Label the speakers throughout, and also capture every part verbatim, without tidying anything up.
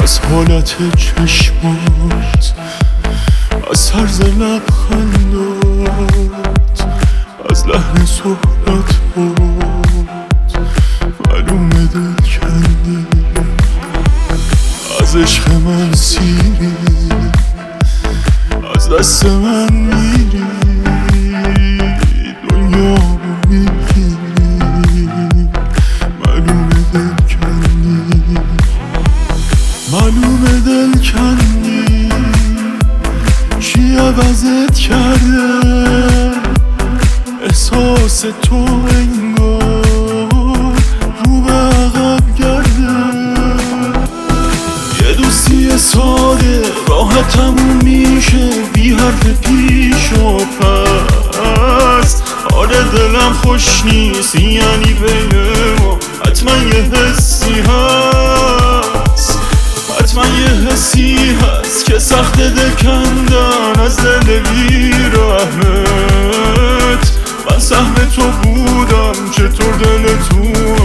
Speaker 1: از حالت چشمات، از طرز لبخندات، از لحن صحبت بود معلومه دل کندی. از عشق من سیری، از دست من میری، دنیا رو میگیری، معلومه دل کندی، معلومه دل کندی. چی عوضت کرده احساس تو؟ انگار رو به عقب گرده. یه دوستی ساده راحت تموم میشه بی حرف پیش و پس. حال دلم خوش نیست یعنی بین ما حتما یه حسی هست، حتما یه حسی هست که سخت ده کندن از دل بی رحمت. من سهم تو بودم چطور دل تو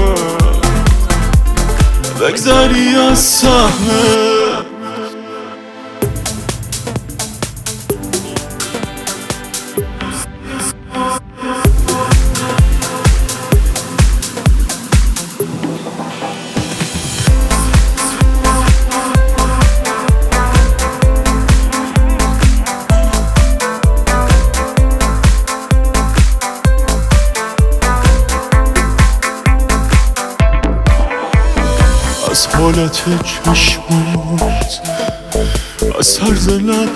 Speaker 1: بگذری از سهمت. از حالت چشمات، از طرز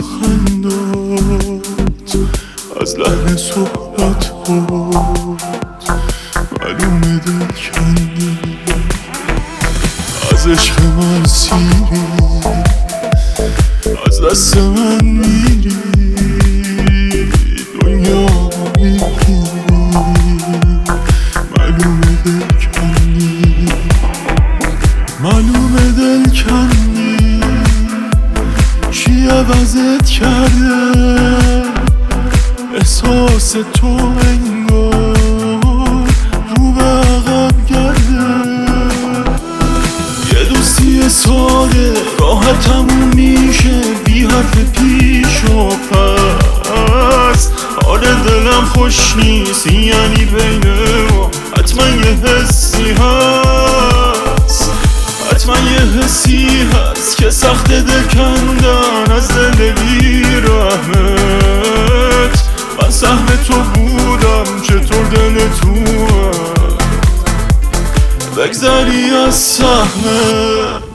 Speaker 1: لبخندات، از لحن صحبت بود معلومه دل کندی. از عشق من سیری، از دست من میری، دنیا رو میگیری، معلومه دل کندی، معلومه دل کندی. چی عوضت کرده احساس تو؟ انگار رو به عقب گرده. یه دوستی ساده راحت تموم میشه بی حرف پیش و پس. حال دلم خوش نیست یعنی بین ما حتما یه حسی هست، حتما یه حسی هست که سخت ده کندن از دل بی رحمت. من سهم تو بودم چطور دل تو بگذری از سهمت.